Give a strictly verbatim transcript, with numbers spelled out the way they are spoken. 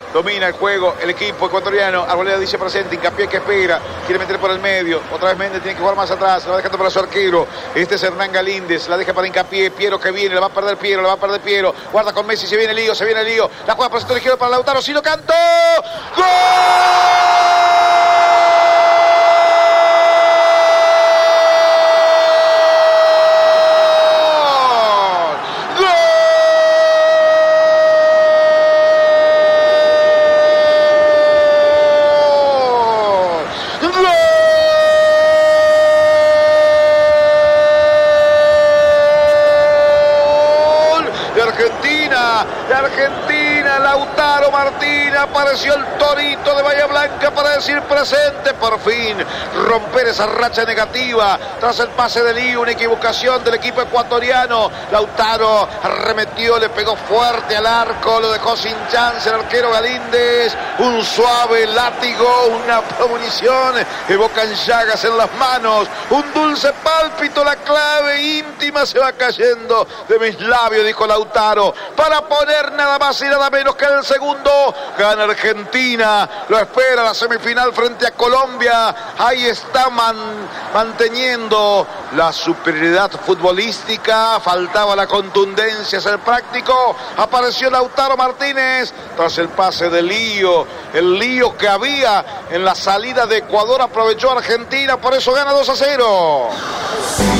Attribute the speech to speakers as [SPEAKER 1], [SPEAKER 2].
[SPEAKER 1] Domina el juego el equipo ecuatoriano. Arboleda dice presente. Hincapié que espera. Quiere meter por el medio. Otra vez Méndez tiene que jugar más atrás. La va dejando para su arquero. Este es Hernán Galíndez. La deja para Hincapié. Piero que viene. La va a perder Piero. La va a perder Piero. Guarda con Messi. Se viene el lío. Se viene el lío. La juega por el sector izquierdo para Lautaro. Si lo cantó. ¡Gol! Argentina, de Argentina, Lautaro Martínez, apareció el torito de Bahía Blanca para decir presente, por fin, romper esa racha negativa, tras el pase de Lío, una equivocación del equipo ecuatoriano. Lautaro arremetió, le pegó fuerte al arco, lo dejó sin chance el arquero Galíndez, un suave látigo, una premonición, evocan llagas en las manos, un dulce pálpito, la clave íntima se va cayendo de mis labios, dijo Lautaro, para poner nada más y nada menos que el segundo. Gana Argentina, lo espera la semifinal frente a Colombia. Ahí está man, manteniendo la superioridad futbolística, faltaba la contundencia, ser práctico. Apareció Lautaro Martínez tras el pase de Lío, el lío que había en la salida de Ecuador, aprovechó Argentina, por eso gana dos a cero.